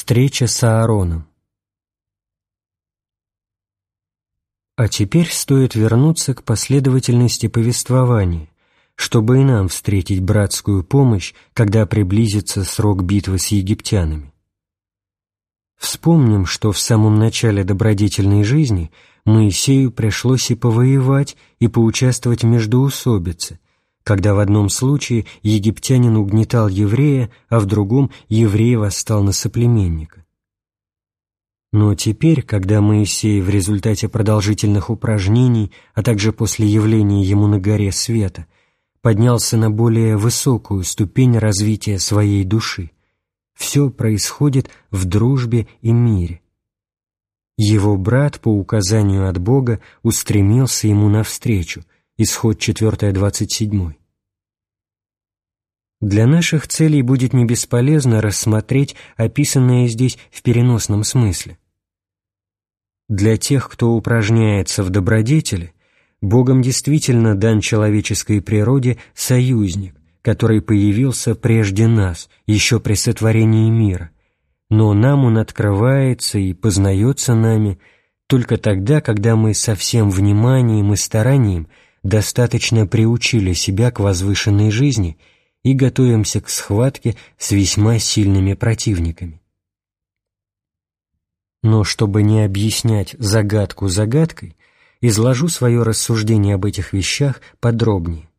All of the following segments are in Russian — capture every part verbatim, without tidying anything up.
Встреча с Аароном. А теперь стоит вернуться к последовательности повествования, чтобы и нам встретить братскую помощь, когда приблизится срок битвы с египтянами. Вспомним, что в самом начале добродетельной жизни Моисею пришлось и повоевать, и поучаствовать в междоусобице, когда в одном случае египтянин угнетал еврея, а в другом еврей восстал на соплеменника. Но теперь, когда Моисей в результате продолжительных упражнений, а также после явления ему на горе света, поднялся на более высокую ступень развития своей души, все происходит в дружбе и мире. Его брат по указанию от Бога устремился ему навстречу. Исход четыре, двадцать семь. Для наших целей будет не бесполезно рассмотреть описанное здесь в переносном смысле. Для тех, кто упражняется в добродетели, Богом действительно дан человеческой природе союзник, который появился прежде нас, еще при сотворении мира, но нам он открывается и познается нами только тогда, когда мы со всем вниманием и старанием достаточно приучили себя к возвышенной жизни и готовимся к схватке с весьма сильными противниками. Но чтобы не объяснять загадку загадкой, изложу свое рассуждение об этих вещах подробнее.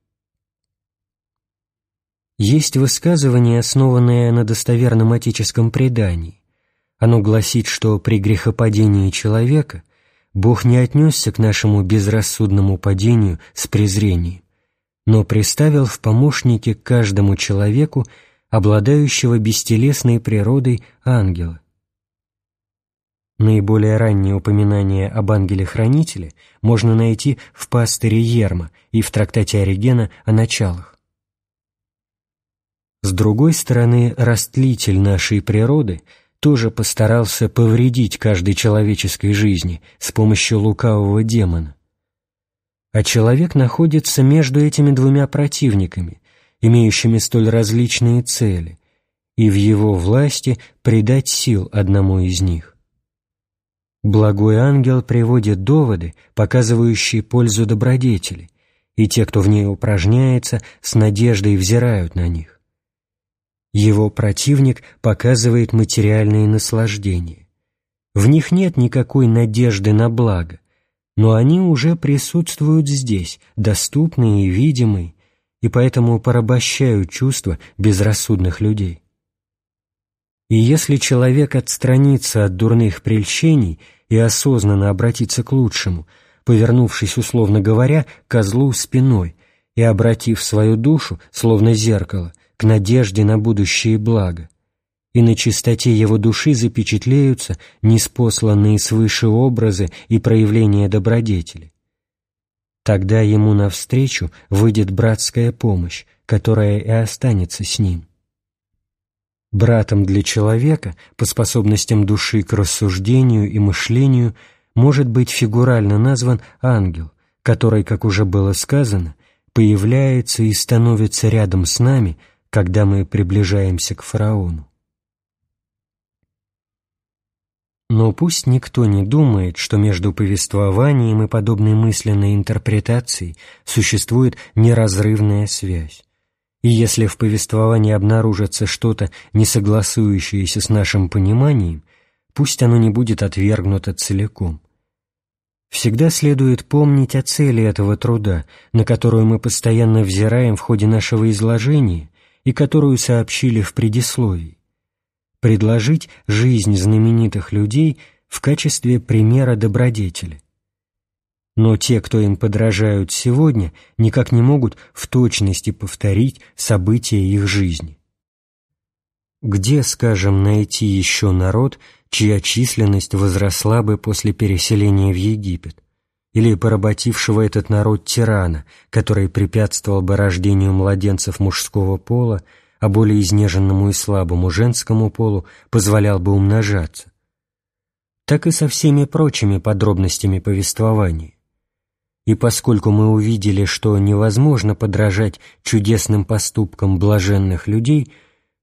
Есть высказывание, основанное на достоверном отеческом предании. Оно гласит, что при грехопадении человека Бог не отнесся к нашему безрассудному падению с презрением, но приставил в помощники каждому человеку, обладающего бестелесной природой ангела. Наиболее раннее упоминание об ангеле-хранителе можно найти в «Пастыре Ерма» и в трактате Оригена о началах. С другой стороны, растлитель нашей природы тоже постарался повредить каждой человеческой жизни с помощью лукавого демона. А человек находится между этими двумя противниками, имеющими столь различные цели, и в его власти придать сил одному из них. Благой ангел приводит доводы, показывающие пользу добродетели, и те, кто в ней упражняется, с надеждой взирают на них. Его противник показывает материальные наслаждения. В них нет никакой надежды на благо, но они уже присутствуют здесь, доступные и видимые, и поэтому порабощают чувства безрассудных людей. И если человек отстранится от дурных прельщений и осознанно обратится к лучшему, повернувшись, условно говоря, к козлу спиной и обратив свою душу, словно зеркало, к надежде на будущее благо, и на чистоте его души запечатлеются ниспосланные свыше образы и проявления добродетели, тогда ему навстречу выйдет братская помощь, которая и останется с ним. Братом для человека по способностям души к рассуждению и мышлению может быть фигурально назван ангел, который, как уже было сказано, появляется и становится рядом с нами, когда мы приближаемся к фараону. Но пусть никто не думает, что между повествованием и подобной мысленной интерпретацией существует неразрывная связь. И если в повествовании обнаружится что-то, не согласующееся с нашим пониманием, пусть оно не будет отвергнуто целиком. Всегда следует помнить о цели этого труда, на которую мы постоянно взираем в ходе нашего изложения и которую сообщили в предисловии. Предложить жизнь знаменитых людей в качестве примера добродетели. Но те, кто им подражают сегодня, никак не могут в точности повторить события их жизни. Где, скажем, найти еще народ, чья численность возросла бы после переселения в Египет, или поработившего этот народ тирана, который препятствовал бы рождению младенцев мужского пола, а более изнеженному и слабому женскому полу позволял бы умножаться? Так и со всеми прочими подробностями повествования. И поскольку мы увидели, что невозможно подражать чудесным поступкам блаженных людей,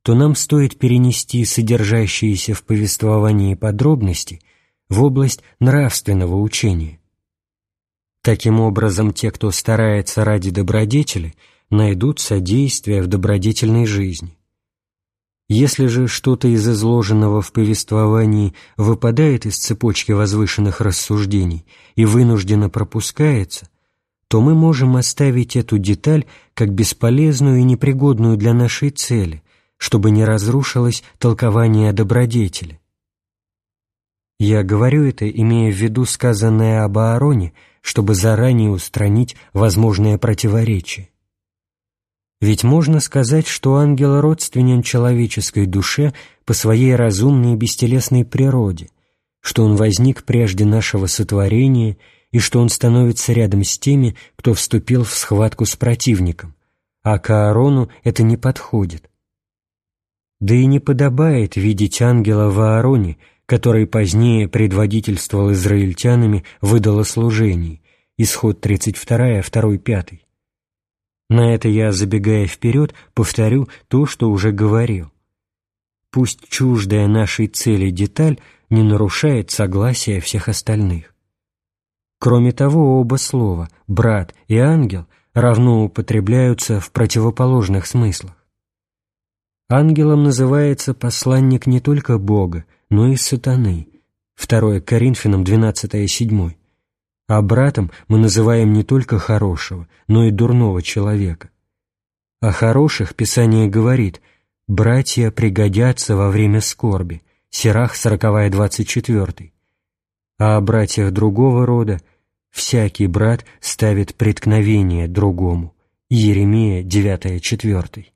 то нам стоит перенести содержащиеся в повествовании подробности в область нравственного учения. Таким образом, те, кто старается ради добродетели, найдут содействие в добродетельной жизни. Если же что-то из изложенного в повествовании выпадает из цепочки возвышенных рассуждений и вынужденно пропускается, то мы можем оставить эту деталь как бесполезную и непригодную для нашей цели, чтобы не разрушилось толкование о добродетели. Я говорю это, имея в виду сказанное об Аароне, чтобы заранее устранить возможное противоречие. Ведь можно сказать, что ангел родственен человеческой душе по своей разумной и бестелесной природе, что он возник прежде нашего сотворения и что он становится рядом с теми, кто вступил в схватку с противником, а к Аарону это не подходит. Да и не подобает видеть ангела в Аароне, который позднее предводительствовал израильтянами в идолослужении, Исход тридцать два, два, пять. На это я, забегая вперед, повторю то, что уже говорил. Пусть чуждая нашей цели деталь не нарушает согласия всех остальных. Кроме того, оба слова «брат» и «ангел» равно употребляются в противоположных смыслах. Ангелом называется посланник не только Бога, но и сатаны, второе Коринфянам двенадцать семь. А братом мы называем не только хорошего, но и дурного человека. О хороших Писание говорит: «Братья пригодятся во время скорби», Сирах сороковая двадцать четыре. А о братьях другого рода: «Всякий брат ставит преткновение другому», Иеремия девятая четыре.